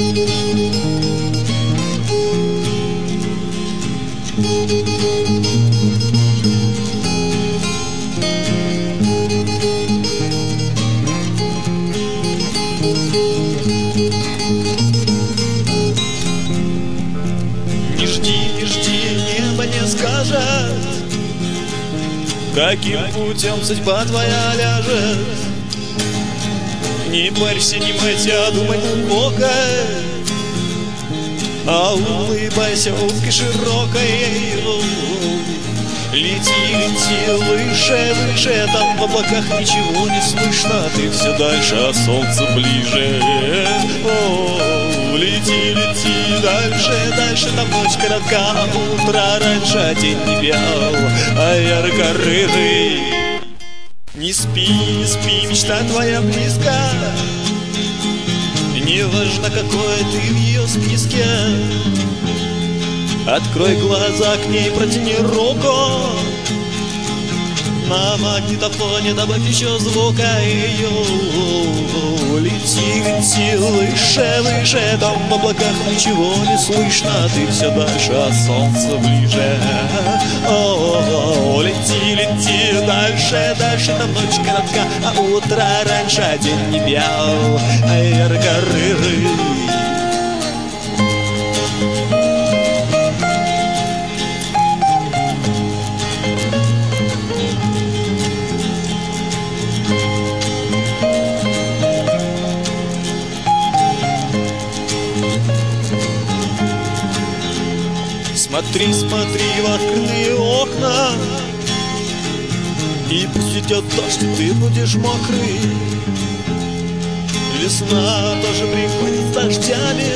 Не жди, не жди, небо не скажет, каким путем судьба твоя ляжет. Не парься, не майся, думай глубоко, а улыбайся улыбкой широкой. Лети, лети выше, выше, там в облаках ничего не слышно, ты все дальше, а солнце ближе. О, лети, лети дальше, дальше, там ночь коротка, а утро раньше, а день не вял, а ярко-рыжий. Не спи, не спи, мечта твоя близко, не важно, какой ты в ее списке. Открой глаза, к ней протяни руку, на магнитофоне добавь еще звука ее. Лети, лети выше, выше, там в облаках ничего не слышно, ты все дальше, а солнце ближе. О, лети, лети дальше, дальше, там ночь коротка, а утро раньше, а день не вял, а ярко-рыжий. Смотри, смотри в открытые окна, и пусть идет дождь, и ты будешь мокрый. Весна тоже приходит с дождями.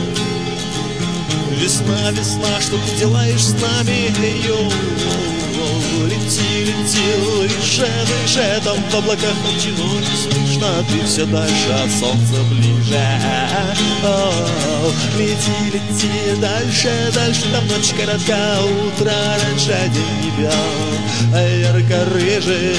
Весна, весна, что ты делаешь с нами? Лети, лети выше, выше, там в облаках ничего не слышно, ты все дальше, а солнце ближе. О, лети, лети дальше, дальше, там ночь коротка, утро раньше, а день не вял, а ярко-рыжий.